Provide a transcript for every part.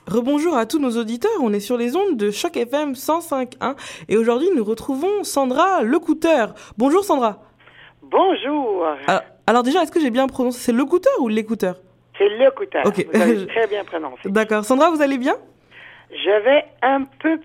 Rebonjour à tous nos auditeurs, on est sur les ondes de Choc FM 105.1 et aujourd'hui nous retrouvons Sandra Lecouteur. Bonjour Sandra. Bonjour. Alors déjà, est-ce que j'ai bien prononcé, c'est Lecouteur ou l'écouteur? C'est Lecouteur, Ok. vous avez très bien prononcé. D'accord. Sandra, vous allez bien? Je vais un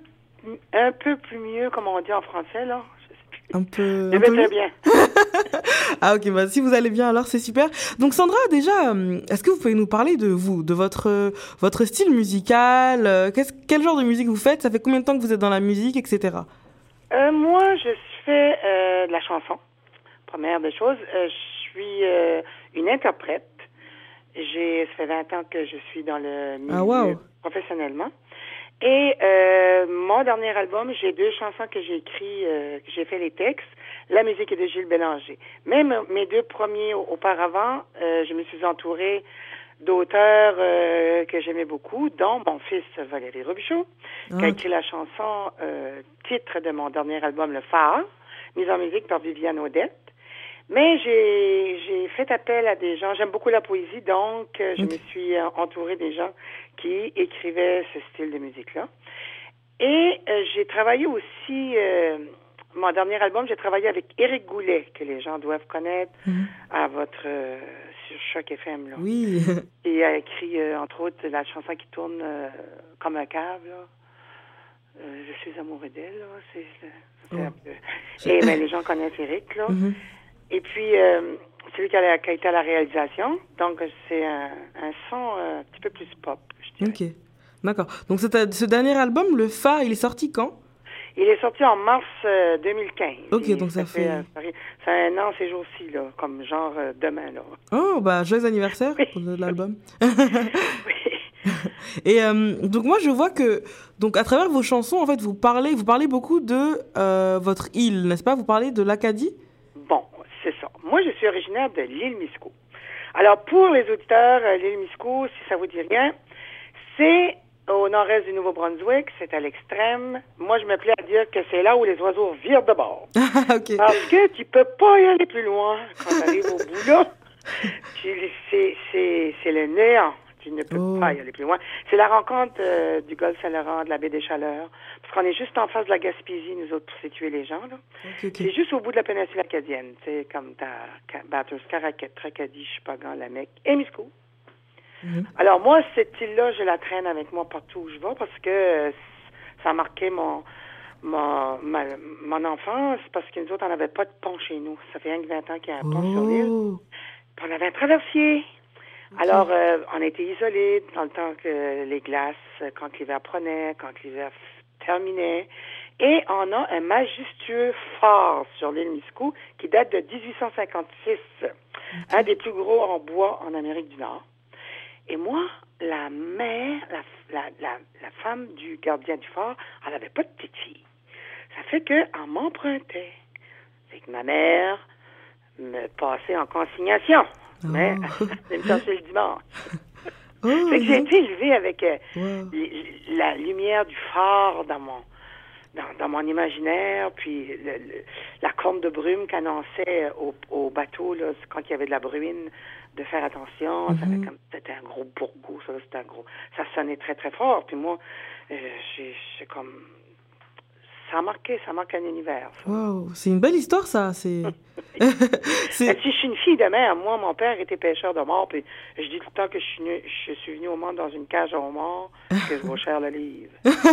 peu plus mieux, comme on dit en français, là. Je vais très bien. Ah ok, bah si vous allez bien alors c'est super. Donc Sandra, déjà, est-ce que vous pouvez nous parler de vous, de votre style musical, quel genre de musique vous faites? Ça fait combien de temps que vous êtes dans la musique, etc. Moi, je fais de la chanson, première des choses. Je suis une interprète. Ça fait 20 ans que je suis dans le milieu professionnellement. Et mon dernier album, j'ai 2 chansons que j'ai écrites, que j'ai fait les textes. La musique est de Gilles Bélanger. Même mes 2 premiers auparavant, je me suis entourée d'auteurs que j'aimais beaucoup, dont mon fils Valérie Robichaud, qui a écrit la chanson titre de mon dernier album, Le Phare, mise en musique par Viviane Odette. Mais j'ai fait appel à des gens. J'aime beaucoup la poésie, donc je me suis entourée des gens qui écrivaient ce style de musique-là. Et j'ai travaillé aussi, mon dernier album, j'ai travaillé avec Éric Goulet, que les gens doivent connaître à sur Choc FM. Là. Oui. Il a écrit, entre autres, la chanson qui tourne comme un câble, là. Je suis amoureux d'elle, là. Un peu... Et les gens connaissent Éric, là. Et puis, c'est lui qui a été à la réalisation. Donc, c'est un son un petit peu plus pop, je dirais. Ok, d'accord. Donc, ce dernier album, Le Phare, il est sorti quand? Il est sorti en mars 2015. Ok, donc ça fait... Ça fait un an ces jours-ci, là, comme genre demain, là. Oh, bah, joyeux anniversaire pour l'album. Oui. Et donc, moi, je vois que, donc, à travers vos chansons, en fait, vous parlez beaucoup de votre île, n'est-ce pas? Vous parlez de l'Acadie? Bon, c'est ça. Moi, je suis originaire de l'île Miscou. Alors, pour les auditeurs, l'île Miscou, si ça vous dit rien, c'est au nord-est du Nouveau-Brunswick, c'est à l'extrême. Moi, je me plais à dire que c'est là où les oiseaux virent de bord. Okay. Parce que tu peux pas y aller plus loin quand tu arrives au bout là. C'est le néant. Tu ne peux pas y aller plus loin. C'est la rencontre du golfe Saint-Laurent, de la baie des Chaleurs. Parce qu'on est juste en face de la Gaspésie, nous autres, pour situer les gens. Là. Okay. C'est juste au bout de la péninsule acadienne. Tu sais, comme t'as Bathurst, Caraquette, Tracadie, Chupagan, Lamec et Miscou. Alors moi, cette île-là, je la traîne avec moi partout où je vais parce que ça a marqué mon enfance parce que nous autres, on n'avait pas de pont chez nous. Ça fait rien que 20 ans qu'il y a un pont sur l'île. Puis on avait un traversier. Alors, on était isolés dans le temps que les glaces, quand l'hiver prenait, quand l'hiver terminait. Et on a un majestueux phare sur l'île Miscou qui date de 1856. Un des plus gros en bois en Amérique du Nord. Et moi, la mère, la femme du gardien du phare, elle n'avait pas de petite fille. Ça fait qu'elle m'empruntait. C'est que ma mère me passait en consignation. Mais elle me cherchait le dimanche. Fait que j'ai été élevée avec la lumière du phare dans mon imaginaire, puis la corne de brume qu'annonçait au bateau là, quand il y avait de la bruine, de faire attention. C'était un gros bourgout, ça sonnait très très fort. Puis moi, j'ai comme ça marque un univers. Wow, c'est une belle histoire ça. Si je suis une fille de mer, moi mon père était pêcheur de morts, puis je dis tout le temps que je suis venue au monde dans une cage à homards, que je vaux cher le livre.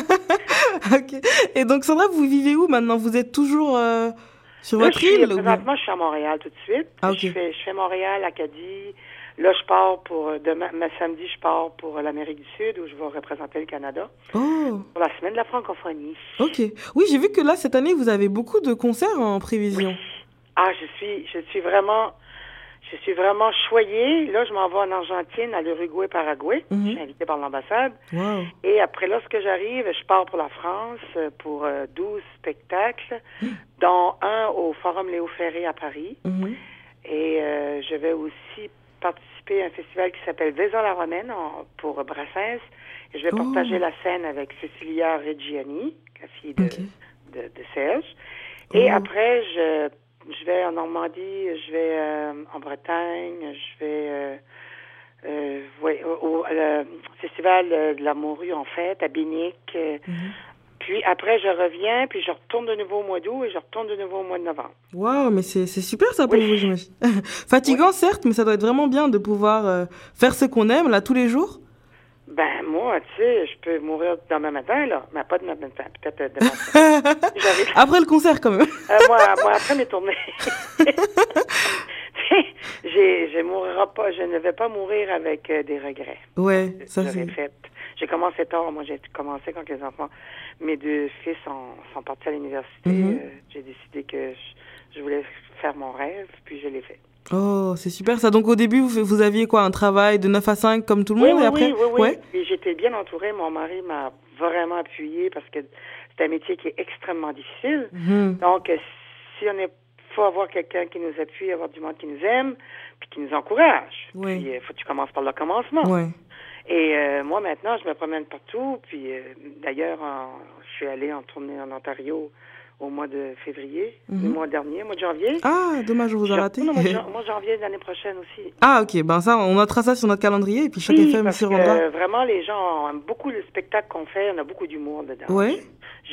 Ok. Et donc Sandra, vous vivez où maintenant? Vous êtes toujours sur votre île? Présentement, je suis à Montréal tout de suite. Je fais Montréal, Acadie. Là, je pars samedi, je pars pour l'Amérique du Sud où je vais représenter le Canada. Pour la semaine de la francophonie. Ok. Oui, j'ai vu que là, cette année, vous avez beaucoup de concerts en prévision. Oui. Ah, je suis vraiment choyée. Là, je m'en vais en Argentine, à l'Uruguay, Paraguay. Je suis invitée par l'ambassade. Wow. Et après, lorsque j'arrive, je pars pour la France pour 12 spectacles, dont un au Forum Léo Ferré à Paris. Et je vais aussi participer à un festival qui s'appelle Vaison la Romaine pour Brassens. Et je vais partager la scène avec Cecilia Reggiani, la fille de Serge. Et après, je vais en Normandie, je vais en Bretagne, je vais Oui, au festival de la morue, en fait, à Binic. Puis après, je reviens, puis je retourne de nouveau au mois d'août et je retourne de nouveau au mois de novembre. Waouh, mais c'est super ça pour vous, j'imagine. Fatigant, certes, mais ça doit être vraiment bien de pouvoir faire ce qu'on aime, là, tous les jours. Ben, moi, tu sais, je peux mourir demain matin, là. Mais pas demain matin, peut-être demain matin. Après le concert, quand même. Moi, après mes tournées. Je ne vais pas mourir avec des regrets. Ouais, ça c'est... J'ai commencé tard. Moi, j'ai commencé quand les enfants, mes deux fils sont partis à l'université. J'ai décidé que je voulais faire mon rêve, puis je l'ai fait. Oh, c'est super ça. Donc au début, vous aviez quoi, un travail de 9 à 5 comme tout le monde, et après... Oui. Et j'étais bien entourée. Mon mari m'a vraiment appuyée parce que c'est un métier qui est extrêmement difficile. Donc, si on est... faut avoir quelqu'un qui nous appuie, avoir du monde qui nous aime, puis qui nous encourage. Oui. Puis, faut que tu commences par le commencement. Oui. Et moi, maintenant, je me promène partout. Puis, d'ailleurs, je suis allée en tournée en Ontario au mois de février, le mois dernier, mois de janvier. Ah, dommage, je vous ai raté. Non, moi, janvier de l'année prochaine aussi. Ah, ok. Ben ça, on notera ça sur notre calendrier, et puis chaque FM s'y rendra. Parce que vraiment, les gens aiment beaucoup le spectacle qu'on fait. On a beaucoup d'humour dedans. Oui.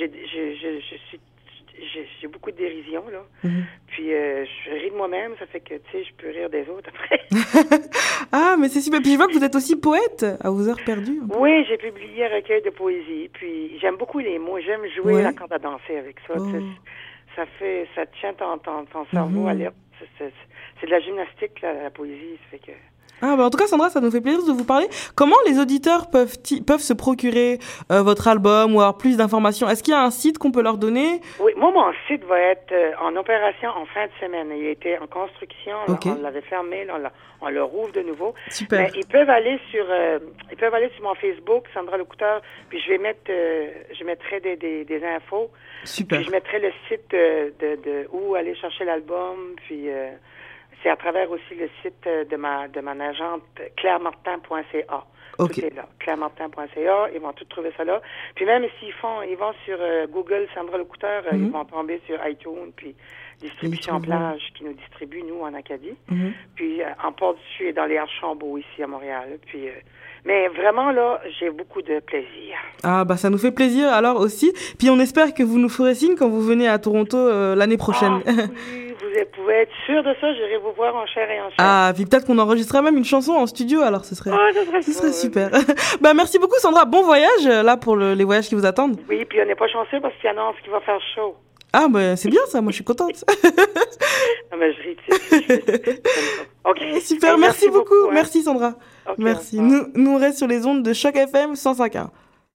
J'ai beaucoup de dérision, là. Puis, je ris de moi-même, ça fait que, tu sais, je peux rire des autres après. Ah, mais c'est super. Puis, je vois que vous êtes aussi poète à vos heures perdues. Oui, j'ai publié un recueil de poésie. Puis, j'aime beaucoup les mots. J'aime jouer la corde à danser avec ça. Ça tient ton cerveau à l'air. C'est de la gymnastique, là, la poésie. Ça fait que... Ah, bah en tout cas, Sandra, ça nous fait plaisir de vous parler. Comment les auditeurs peuvent se procurer votre album ou avoir plus d'informations? Est-ce qu'il y a un site qu'on peut leur donner? Oui, moi, mon site va être en opération en fin de semaine. Il était en construction, on l'avait fermé, là, on le rouvre de nouveau. Super. Mais ils peuvent aller sur mon Facebook, Sandra Lecouteur, puis je mettrai des infos. Super. Puis je mettrai le site de où aller chercher l'album, puis c'est à travers aussi le site de mon agente clairemartin.ca. Okay. Tout est là. clairemartin.ca, ils vont tout trouver ça là. Puis même s'ils vont sur Google Sandra Lecouteur, ils vont tomber sur iTunes, puis Distribution Plage qui nous distribue, nous, en Acadie. Puis en Port-du-Sud et dans les Archambault ici à Montréal. Puis mais vraiment, là, j'ai beaucoup de plaisir. Ah, bah ça nous fait plaisir alors aussi. Puis on espère que vous nous ferez signe quand vous venez à Toronto l'année prochaine. Ah, oui, vous pouvez être sûr de ça, j'irai vous voir en chair et en chair. Ah, puis peut-être qu'on enregistrerait même une chanson en studio, alors ce serait super. Bah merci beaucoup Sandra, bon voyage là pour les voyages qui vous attendent. Oui, puis on n'est pas chanceux parce qu'il annonce qu'il va faire chaud. Ah, bah c'est bien ça, moi je suis contente. Non, mais je ris, tu sais. Ok. Super, merci beaucoup. Hein. Merci Sandra. Okay, merci. Nous on reste sur les ondes de Choc FM 105.1.